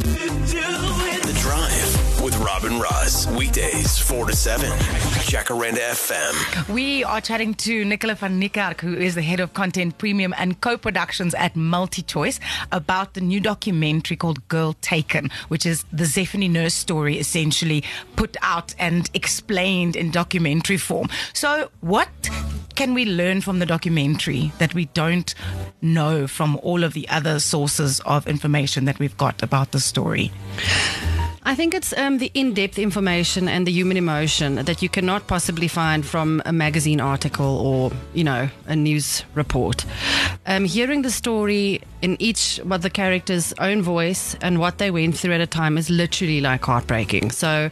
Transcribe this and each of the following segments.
The Drive with Robin Ross. Weekdays 4 to 7. Jacaranda FM. We are chatting to Nicola van Niekerk, who is the head of content premium and co-productions at MultiChoice, about the new documentary called Girl Taken, which is the Zephany Nurse story essentially put out and explained in documentary form. So what can we learn from the documentary that we don't know from all of the other sources of information that we've got about the story? I think it's the in-depth information and the human emotion that you cannot possibly find from a magazine article or, a news report. Hearing the story in each of the characters' own voice and what they went through at a time is literally like heartbreaking. So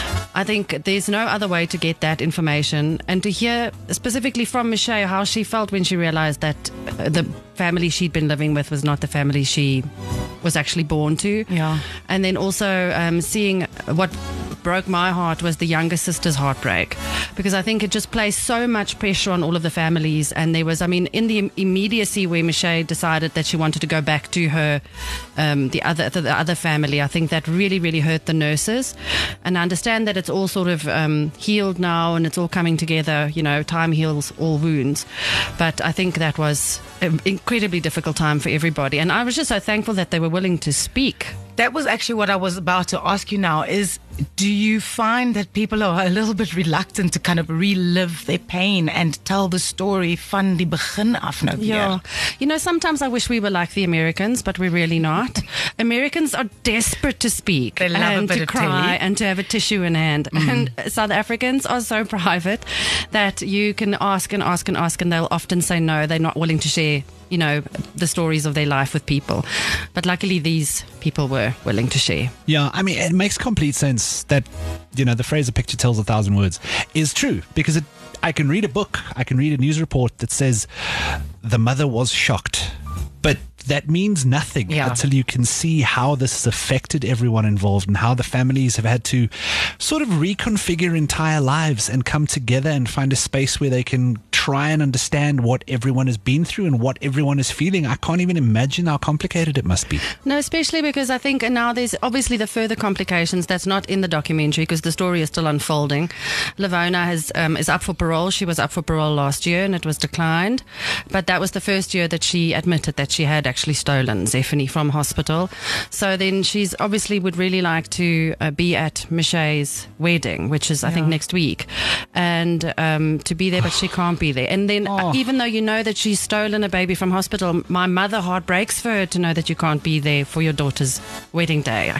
I think there's no other way to get that information, and to hear specifically from Michelle how she felt when she realized that the family she'd been living with was not the family she was actually born to. Yeah. And then also seeing what broke my heart was the younger sister's heartbreak, because I think it just placed so much pressure on all of the families. And there was, in the immediacy where Michelle decided that she wanted to go back to her, the other family, I think that really, really hurt the nurses. And I understand that it's all sort of healed now and it's all coming together. Time heals all wounds. But I think that was an incredibly difficult time for everybody. And I was just so thankful that they were willing to speak. That was actually what I was about to ask you now is, do you find that people are a little bit reluctant to kind of relive their pain and tell the story van die begin af nou weer? Yeah. Sometimes I wish we were like the Americans, but we're really not. Americans are desperate to speak They love and a bit to of cry telly. and to have a tissue in hand. And South Africans are so private that you can ask and ask and ask, and they'll often say no, they're not willing to share the stories of their life with people. But luckily these people were willing to share. Yeah, it makes complete sense that, the phrase "a picture tells 1,000 words" is true, because I can read a book, I can read a news report that says the mother was shocked, but that means nothing until you can see how this has affected everyone involved and how the families have had to sort of reconfigure entire lives and come together and find a space where they can try and understand what everyone has been through and what everyone is feeling. I can't even imagine how complicated it must be. No, especially because I think now there's obviously the further complications that's not in the documentary, because the story is still unfolding. Lavona is up for parole. She was up for parole last year and it was declined. But that was the first year that she admitted that she had actually stolen Zephany from hospital. So then she's obviously would really like to be at Michelle's wedding, which is I think next week, and to be there, but she can't be there. And then even though that she's stolen a baby from hospital, my mother heart breaks for her to know that you can't be there for your daughter's wedding day.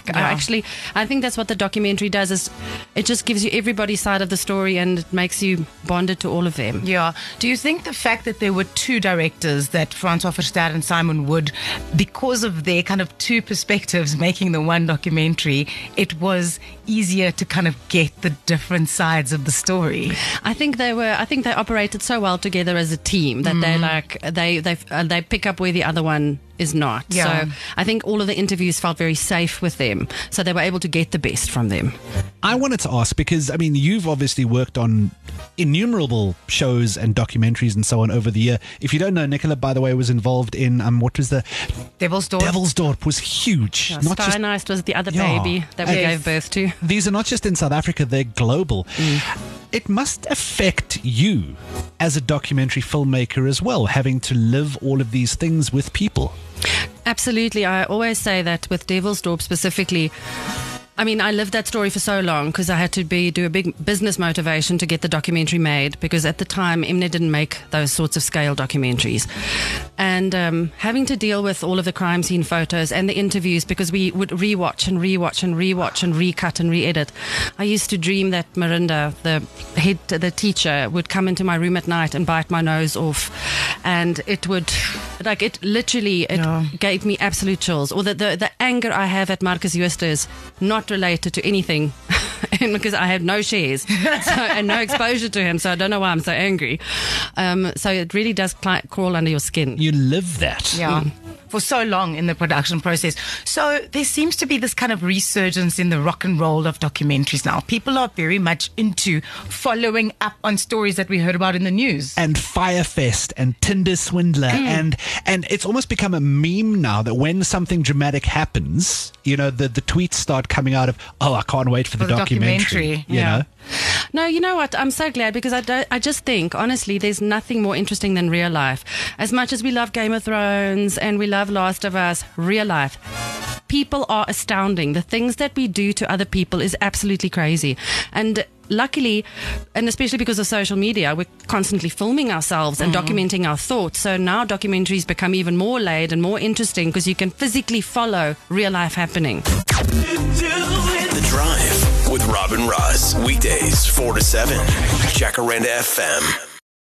I think that's what the documentary does, is it just gives you everybody's side of the story and it makes you bonded to all of them. Yeah. Do you think the fact that there were two directors, that Francois Verster and Simon Wood, because of their kind of two perspectives making the one documentary, it was easier to kind of get the different sides of the story? I think they operated so well together as a team that they pick up where the other one is not. Yeah. So I think all of the interviews felt very safe with them, so they were able to get the best from them. I wanted to ask, because you've obviously worked on innumerable shows and documentaries and so on over the year. If you don't know, Nicola, by the way, was involved in what was the Devilsdorp. Devilsdorp was huge. Yeah, Steinheist was the other baby that we gave birth to. These are not just in South Africa, they're global. It must affect you as a documentary filmmaker as well, having to live all of these things with people. Absolutely. I always say that with Devilsdorp specifically, I lived that story for so long because I had to do a big business motivation to get the documentary made, because at the time Mnet didn't make those sorts of scale documentaries. And having to deal with all of the crime scene photos and the interviews, because we would rewatch and recut and re-edit. I used to dream that Marinda, the teacher, would come into my room at night and bite my nose off, and it gave me absolute chills. Or the anger I have at Marcus Jooste is not related to anything because I have no shares and no exposure to him, so I don't know why I'm so angry. So it really does crawl under your skin. You live that. Yeah. for so long in the production process. So there seems to be this kind of resurgence in the rock and roll of documentaries now. People are very much into following up on stories that we heard about in the news. And Firefest and Tinder Swindler and it's almost become a meme now that when something dramatic happens, the tweets start coming out of, oh, I can't wait for the documentary. You know? No, you know what? I'm so glad because I just think, honestly, there's nothing more interesting than real life. As much as we love Game of Thrones and we love Last of Us, real life. People are astounding. The things that we do to other people is absolutely crazy. And luckily, and especially because of social media, we're constantly filming ourselves and documenting our thoughts. So now documentaries become even more laid and more interesting because you can physically follow real life happening. The Drive with Robin Ross. Weekdays 4 to 7. Jacaranda FM.